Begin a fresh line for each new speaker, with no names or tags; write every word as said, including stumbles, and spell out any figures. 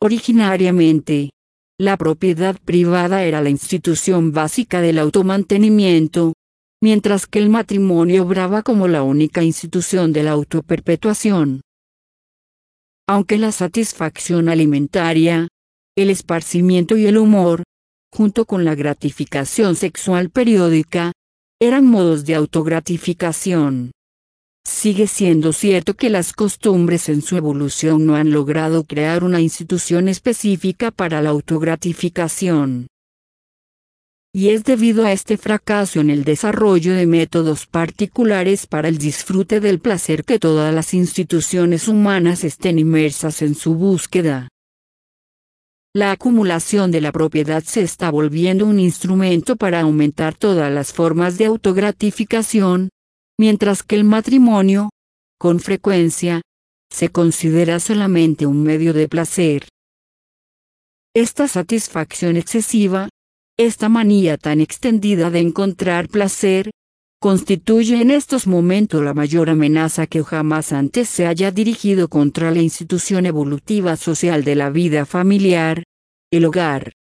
Originariamente, la propiedad privada era la institución básica del automantenimiento, mientras que el matrimonio obraba como la única institución de la autoperpetuación. Aunque la satisfacción alimentaria, el esparcimiento y el humor, junto con la gratificación sexual periódica, eran modos de autogratificación, sigue siendo cierto que las costumbres en su evolución no han logrado crear una institución específica para la autogratificación. Y es debido a este fracaso en el desarrollo de métodos particulares para el disfrute del placer que todas las instituciones humanas estén inmersas en su búsqueda. La acumulación de la propiedad se está volviendo un instrumento para aumentar todas las formas de autogratificación, mientras que el matrimonio, con frecuencia, se considera solamente un medio de placer. Esta satisfacción excesiva, esta manía tan extendida de encontrar placer, constituye en estos momentos la mayor amenaza que jamás antes se haya dirigido contra la institución evolutiva social de la vida familiar, el hogar.